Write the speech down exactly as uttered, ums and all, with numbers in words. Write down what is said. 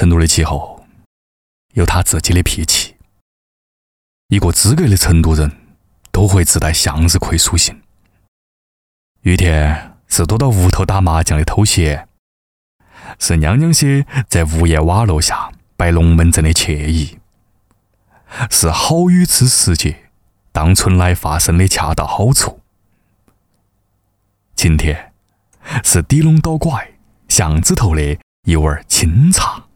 成都的气候有它自己的脾气，一个资格的成都人都会自带向日葵属性。雨天是躲到屋头打麻将的偷闲，是娘娘些在屋檐瓦楼下摆龙门阵的惬意，是好雨之时节当春来发生的恰到好处。晴天是低龙倒拐巷子头的一碗清茶。